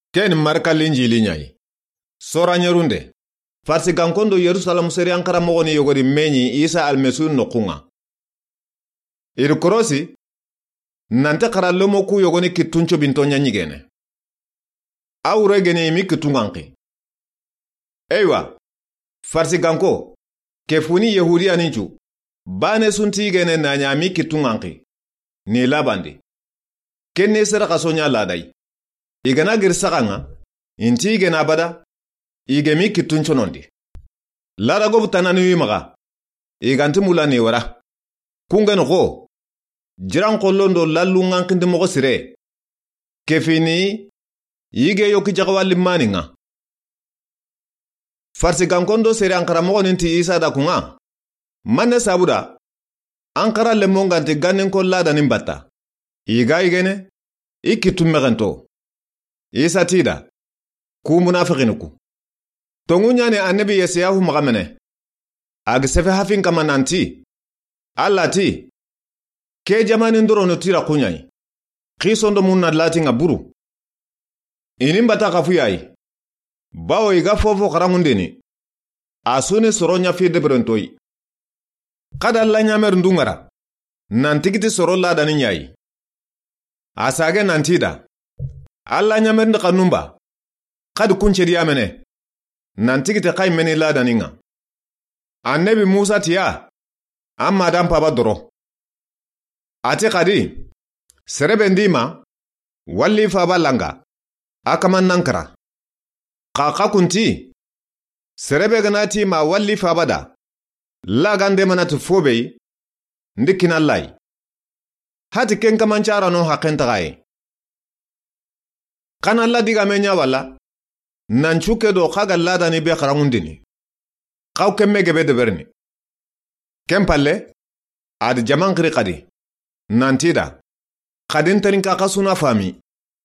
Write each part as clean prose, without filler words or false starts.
ken marka linjili nyai sora nyerunde farsi gankondo Yerusalem seri ankara mogoni yogori menyi Isa almesu nokunga irkorosi nante kara lomo ku yogoni kituncho bintonya nyigene awre gene imi kitunganki eywa farsi ganko kefuni yehudi aninchu bane sunti gene nanyami kitunganki ni labandi kenne sera kasonya ladai igana girsakanga inti igena bada igemi kituncho nondi lara gobu tanani wimaga iganti mulani wara kungen go jiran kollondo lallungan kindi mogo sire kefini yige yoki jagwali maninga farsi gankondo sere ankara mogo ninti Isa da kunga manne sabuda ankara lemonganti gannen kollada nimbata iga igene ikitummegento Isa tida ku munafiqinuku tongunya ne annabi Yesayahu magamene ag sefe hafin kamananti allati ke jamanin dorono tira kunyai khisondo munna lati ngaburu inimbata kafuyai bawo iga fofo karamundeni asune soronya fi debrentoi kada la nyamer ndungara nantikiti soro lada ni nyai asage nantida alla nyamer ndakanumba kad kunchedi amene nantikiti kay meni lada ninga annabi Musa tiya amma dan paba doro ate kadi serebe ndima walli fa balanga akaman nankara kaka kunti serebe ganati ma walli fa bada la gande manatu fobe ndikina lai hati ken kamanchara no hakenta gaye kana la diga menya wala nanchuke do kaga lada ni be kharangundini kaw kemme gebe de berni kempalle ad jaman kri qadi nantida qadin tarin ka kasuna fami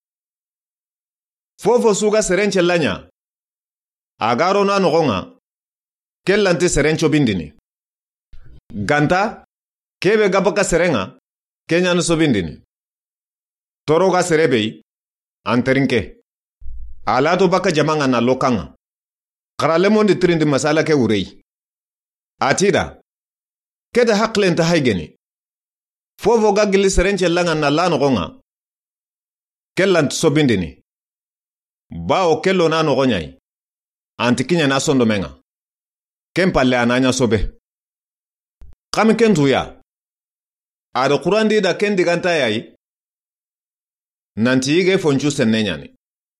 fofo suga serenche lanya agaro na nogonga kellanti serencho bindini ganta kebe gabaka serenga kenya no sobindini toroga serebei anterinke alato baka jamanga na lokanga karale mondi trindi masala ke urei atida keda haklen ta haygeni fofo gagili serenche langa na lano gonga kellant sobindini bao kello na no gonyai antikinya na sondo menga kempalle ananya sobe kam kentuya ado qurandi da kendi ganta yayi nanti ige fonchu sennenyani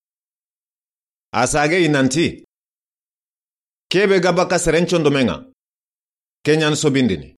asage inanti kebe gabaka serencho ndomenga kenyan sobindini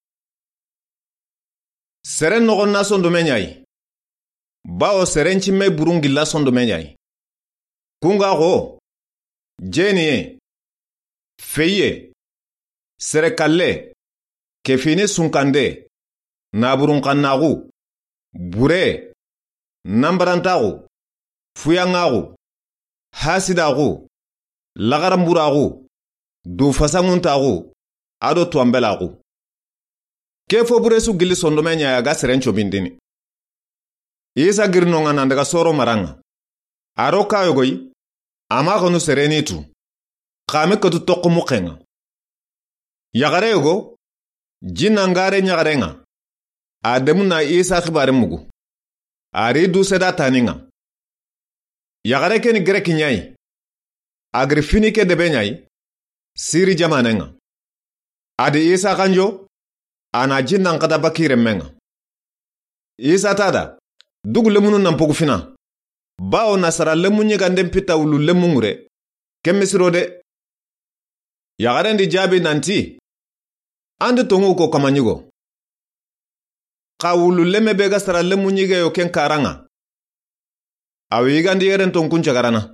seren nogon na sondo menyai bao serenchi me burungi la sondo menyai kunga go jeniye feye serekalle kefini sunkande naburun kannagu bure nambarantagu fuyangagu hasidagu lagaramburagu du fasanguntagu ado tuambelagu kefo buresu gili sondomenya ya ga serencho bindini Isa girnonga nandaga soro maranga aro kayogoy ama konu serenitu kame kotu tokku mukenga yagare yogo jinangare nyagarenga ademu na Isa khibare mugu ari du seda taninga yagare ken greki nyai agri finike debe nyai siri jamanenga adi Isa kanjo ana jinnan kada bakire menga Isa tada dugu lemunu nampogu fina bao nasara lemunye gandem pita ulu lemungure kemisirode yagarendi jabi nanti ande tongu ko kamanyigo ka ulu leme bega sara lemunye yo ken karanga awi gandi yeren tonkun chagarana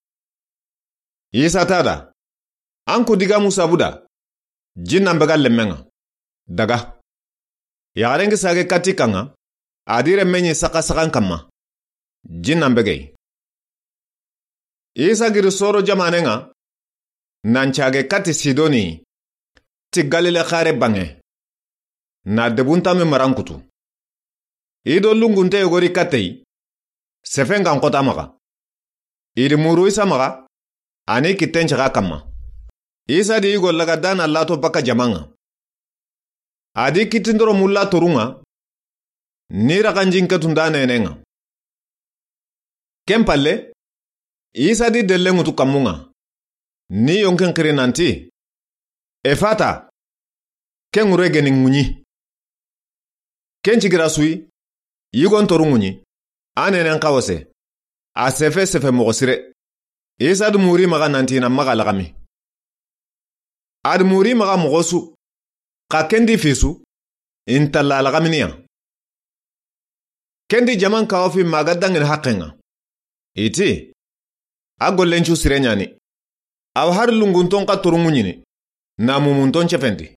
Isa tada anku diga musabuda jinnan bega lemenga daga yagarengi sage katikanga adire menye saka kama jinnan begei Isa giri soro jamanenga nanchage kati Sidoni ti Galile khare bange na debunta me marankutu ido lungunte yogori katei sefenga nkota maka idi muru Isa maga ani kitten caga kamma. Isa di igollaga dan Allah to baka jamanga. Adi kitindoro mulla torunga ni raganjin katunda nenenga. Kempalle Isa di dellengutu kamunga ni yonken kiri nanti efata ken urege munyi ken cigira sui yigon toru munyi anenen kawose a sefe mogosire Isa du muri maga nanti na maga lagami ad muri maga mogosu ka kendi fisu intalla lagaminiya kendi jaman kawafi maga dangin haqqenga iti agollenchu sirenyani aw har lungunton ka toru munyini na mumunton cefendi